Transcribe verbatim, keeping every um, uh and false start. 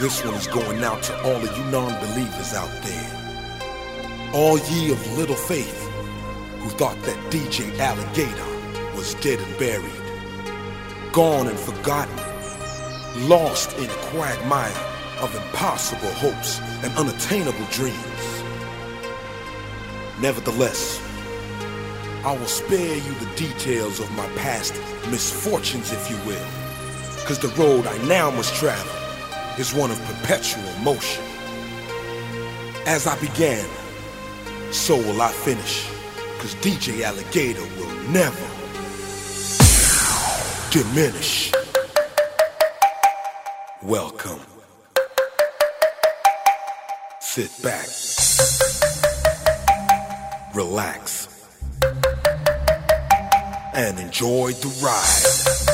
This one is going out to all of you non-believers out there. All ye of little faith who thought that D J Alligator was dead and buried, gone and forgotten, lost in a quagmire of impossible hopes and unattainable dreams. Nevertheless, I will spare you the details of my past misfortunes, if you will, because the road I now must travel is one of perpetual motion. As I began, so will I finish, because D J Alligator will never diminish. Welcome. Sit back. Relax. And enjoy the ride.